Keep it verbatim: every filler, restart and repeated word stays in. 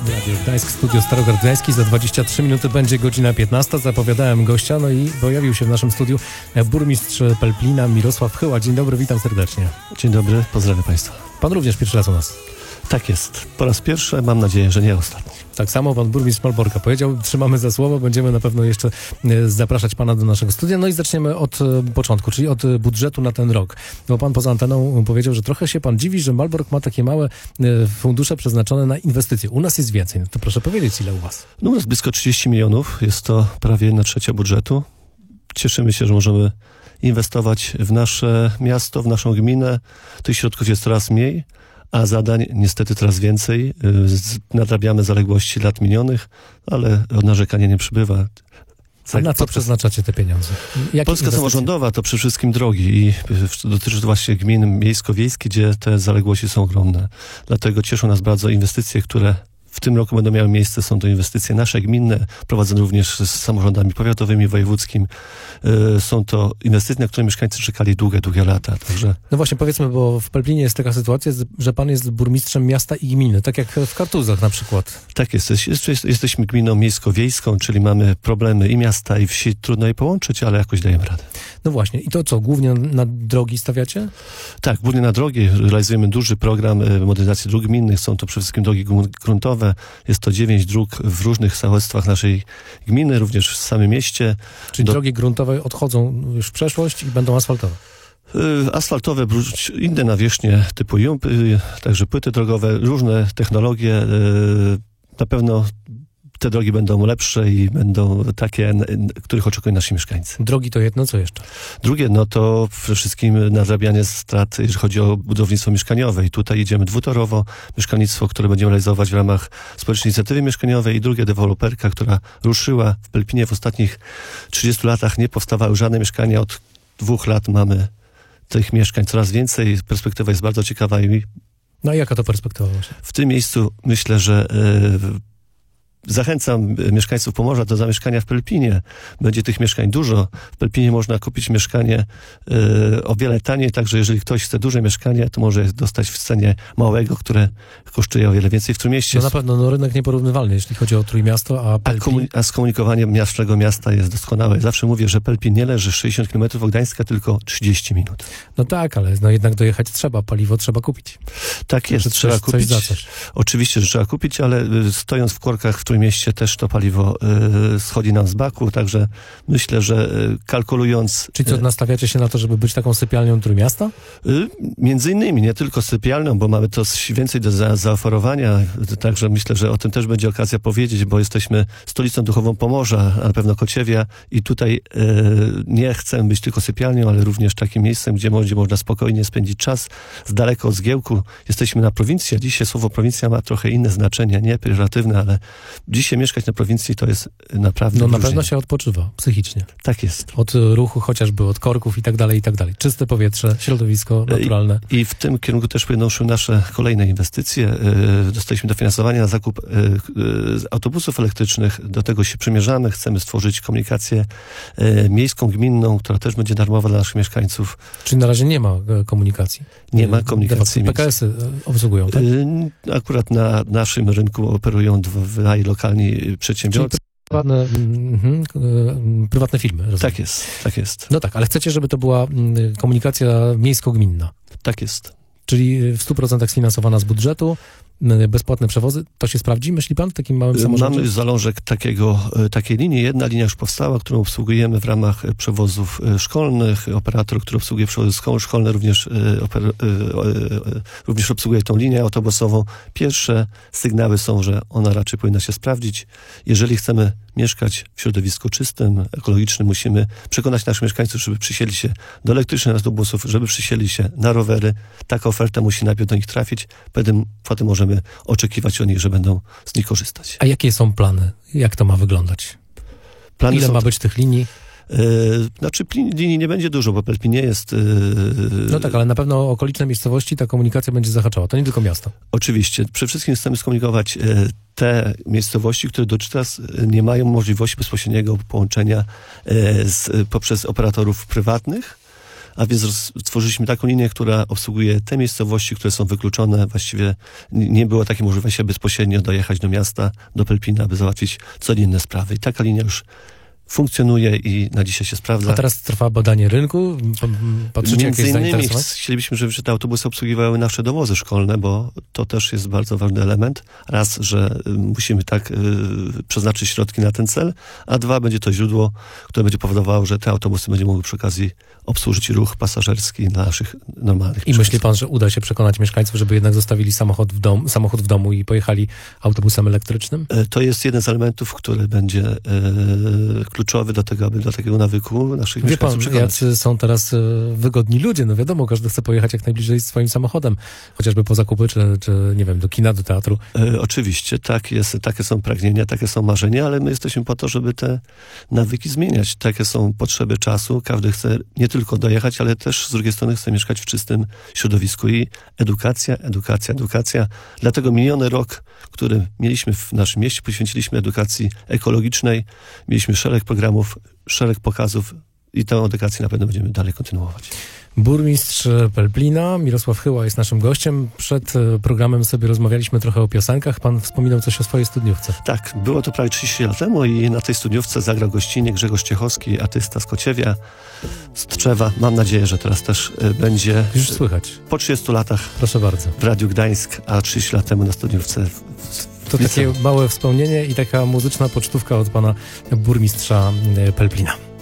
Radio Gdańsk, studio Starogard Gdański. Za dwadzieścia trzy minuty będzie godzina piętnasta. Zapowiadałem gościa, no i pojawił się w naszym studiu burmistrz Pelplina Mirosław Chyła. Dzień dobry, witam serdecznie. Dzień dobry, pozdrawiam Państwa. Pan również pierwszy raz u nas. Tak jest. Po raz pierwszy, mam nadzieję, że nie ostatni. Tak samo pan burmistrz Malborka powiedział, trzymamy za słowo, będziemy na pewno jeszcze zapraszać pana do naszego studia. No i zaczniemy od początku, czyli od budżetu na ten rok. Bo pan poza anteną powiedział, że trochę się pan dziwi, że Malbork ma takie małe fundusze przeznaczone na inwestycje. U nas jest więcej. No to proszę powiedzieć, ile u was? No u nas blisko trzydzieści milionów. Jest to prawie jedna trzecia budżetu. Cieszymy się, że możemy inwestować w nasze miasto, w naszą gminę. Tych środków jest coraz mniej, a zadań niestety coraz więcej. Nadrabiamy zaległości lat minionych, ale narzekanie nie przybywa. A na co przeznaczacie te pieniądze? Jakie Polska inwestycje? samorządowa to przede wszystkim drogi i dotyczy to właśnie gmin miejsko-wiejskich, gdzie te zaległości są ogromne. Dlatego cieszą nas bardzo inwestycje, które w tym roku będą miały miejsce. Są to inwestycje nasze gminne, prowadzone również z samorządami powiatowymi, wojewódzkim. Są to inwestycje, na które mieszkańcy czekali długie, długie lata. Także... No właśnie powiedzmy, bo w Pelplinie jest taka sytuacja, że pan jest burmistrzem miasta i gminy, tak jak w Kartuzach na przykład. Tak jest. Jesteśmy gminą miejsko-wiejską, czyli mamy problemy i miasta, i wsi. Trudno je połączyć, ale jakoś dajemy radę. No właśnie. I to co, głównie na drogi stawiacie? Tak, głównie na drogi. Realizujemy duży program modernizacji dróg gminnych. Są to przede wszystkim drogi gruntowe. Jest to dziewięć dróg w różnych sołectwach naszej gminy, również w samym mieście. Czyli Do... drogi gruntowe odchodzą już w przeszłość i będą asfaltowe? Asfaltowe, inne nawierzchnie typu jumpy, także płyty drogowe, różne technologie. Na pewno te drogi będą lepsze i będą takie, których oczekują nasi mieszkańcy. Drogi to jedno, co jeszcze? Drugie, no to przede wszystkim nadrabianie strat, jeżeli chodzi o budownictwo mieszkaniowe. I tutaj idziemy dwutorowo. Mieszkalnictwo, które będziemy realizować w ramach społecznej inicjatywy mieszkaniowej, i drugie, deweloperka, która ruszyła w Pelplinie w ostatnich trzydziestu latach. Nie powstawały żadne mieszkania. Od dwóch lat mamy tych mieszkań coraz więcej. Perspektywa jest bardzo ciekawa. I no i jaka to perspektywa właśnie? W tym miejscu myślę, że yy, zachęcam mieszkańców Pomorza do zamieszkania w Pelplinie. Będzie tych mieszkań dużo. W Pelplinie można kupić mieszkanie y, o wiele taniej, także jeżeli ktoś chce duże mieszkanie, to może dostać w cenie małego, które kosztuje o wiele więcej w Trójmieście. No na pewno, no rynek nieporównywalny, jeśli chodzi o Trójmiasto, a Pelplin... A, komu- a skomunikowanie naszego miasta jest doskonałe. Zawsze mówię, że Pelplin nie leży sześćdziesiąt kilometrów od Gdańska, tylko trzydzieści minut. No tak, ale no jednak dojechać trzeba, paliwo trzeba kupić. Tak jest, Znaczy, trzeba coś, kupić. Coś za coś. Oczywiście, że trzeba kupić, ale y, stojąc w korkach w mieście też to paliwo y, schodzi nam z baku, także myślę, że y, kalkulując... Czyli co, nastawiacie się na to, żeby być taką sypialnią Trójmiasta? Y, między innymi, nie tylko sypialnią, bo mamy to więcej do za, zaoferowania, także myślę, że o tym też będzie okazja powiedzieć, bo jesteśmy stolicą duchową Pomorza, a na pewno Kociewia, i tutaj y, nie chcemy być tylko sypialnią, ale również takim miejscem, gdzie będzie można spokojnie spędzić czas z daleka od zgiełku. Jesteśmy na prowincji, a dzisiaj słowo prowincja ma trochę inne znaczenie, nie pejoratywne, ale dzisiaj mieszkać na prowincji to jest naprawdę... No na różnie. pewno się odpoczywa psychicznie. Tak jest. Od ruchu chociażby, od korków i tak dalej, i tak dalej. Czyste powietrze, środowisko naturalne. I, i w tym kierunku też płyną nasze kolejne inwestycje. Dostaliśmy dofinansowanie na zakup autobusów elektrycznych. Do tego się przymierzamy. Chcemy stworzyć komunikację miejską, gminną, która też będzie darmowa dla naszych mieszkańców. Czyli na razie nie ma komunikacji? Nie ma komunikacji. P K S-y obsługują, tak? Akurat na naszym rynku operują dwaj lokalni przedsiębiorcy. Prywatne, mm, mm, prywatne firmy. Rozumiem. Tak jest, tak jest. No tak, ale chcecie, żeby to była komunikacja miejsko-gminna. Tak jest. Czyli w stu procentach sfinansowana z budżetu, bezpłatne przewozy. To się sprawdzi, myśli pan, w takim małym samorządzie? Mamy zalążek takiego, takiej linii. Jedna linia już powstała, którą obsługujemy w ramach przewozów szkolnych. Operator, który obsługuje przewozy szkolne, również, oper, również obsługuje tą linię autobusową. Pierwsze sygnały są, że ona raczej powinna się sprawdzić. Jeżeli chcemy mieszkać w środowisku czystym, ekologicznym, musimy przekonać naszych mieszkańców, żeby przysięli się do elektrycznych autobusów, żeby przysięli się na rowery. Taka oferta musi najpierw do nich trafić. Potem, potem możemy oczekiwać od nich, że będą z nich korzystać. A jakie są plany? Jak to ma wyglądać? Plany Ile ma być tych linii? Yy, znaczy linii nie będzie dużo, bo Pelplin nie jest... Yy, no tak, ale na pewno okoliczne miejscowości ta komunikacja będzie zahaczała. To nie tylko miasto. Oczywiście. Przede wszystkim chcemy skomunikować yy, te miejscowości, które dotychczas nie mają możliwości bezpośredniego połączenia yy, z, poprzez operatorów prywatnych, a więc roz, stworzyliśmy taką linię, która obsługuje te miejscowości, które są wykluczone. Właściwie nie było takiej możliwości, aby bezpośrednio dojechać do miasta, do Pelplina, aby załatwić codzienne sprawy. I taka linia już funkcjonuje i na dzisiaj się sprawdza. A teraz trwa badanie rynku? Patrzycie, Między jakieś innymi zainteresowanie? chcielibyśmy, żeby te autobusy obsługiwały nasze dowozy szkolne, bo to też jest bardzo ważny element. Raz, że y, musimy tak y, przeznaczyć środki na ten cel, a dwa, będzie to źródło, które będzie powodowało, że te autobusy będą mogły przy okazji obsłużyć ruch pasażerski dla naszych normalnych I myśli pan, że uda się przekonać mieszkańców, żeby jednak zostawili samochód w, dom, samochód w domu i pojechali autobusem elektrycznym? Y, To jest jeden z elementów, który będzie y, kluczowy do tego, aby do takiego nawyku naszych Wie mieszkańców pan, przekonać. jacy są teraz e, wygodni ludzie. No wiadomo, każdy chce pojechać jak najbliżej swoim samochodem. Chociażby po zakupy, czy, czy nie wiem, do kina, do teatru. E, oczywiście, tak jest, takie są pragnienia, takie są marzenia, ale my jesteśmy po to, żeby te nawyki zmieniać. Takie są potrzeby czasu. Każdy chce nie tylko dojechać, ale też z drugiej strony chce mieszkać w czystym środowisku. I edukacja, edukacja, edukacja. Dlatego miniony rok, który mieliśmy w naszym mieście, poświęciliśmy edukacji ekologicznej. Mieliśmy szereg programów, szereg pokazów i tę edukację na pewno będziemy dalej kontynuować. Burmistrz Pelplina, Mirosław Chyła, jest naszym gościem. Przed e, programem sobie rozmawialiśmy trochę o piosenkach. Pan wspominał coś o swojej studniówce. Tak, było to prawie trzydzieści lat temu i na tej studniówce zagrał gościnnie Grzegorz Ciechowski, artysta z Kociewia, z Tczewa. Mam nadzieję, że teraz też y, będzie Już słychać. po trzydziestu latach Proszę bardzo. w Radiu Gdańsk, a trzydzieści lat temu na studniówce w, w, To w takie małe wspomnienie i taka muzyczna pocztówka od pana burmistrza e, Pelplina.